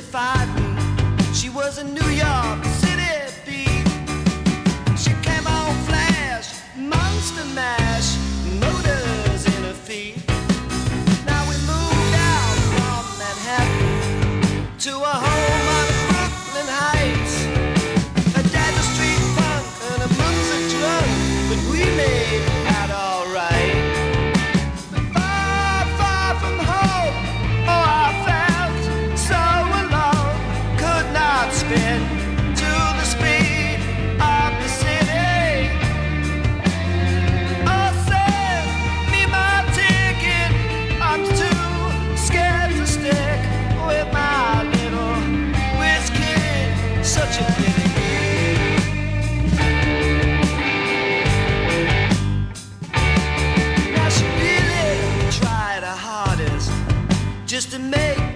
mystified me. She was a New York City beat. She came on flash, monster mash, motors in her feet. Now we moved out from Manhattan to a home on Brooklyn Heights. A dad's a street punk and a mom's a drunk, but we made out alright. But far, far from home, oh, I felt so alone. Could not spin to the speed of the city. Oh, send me my ticket. I'm too scared to stick with my little whiz kid. Such a pity. Now she really tried her hardest just to make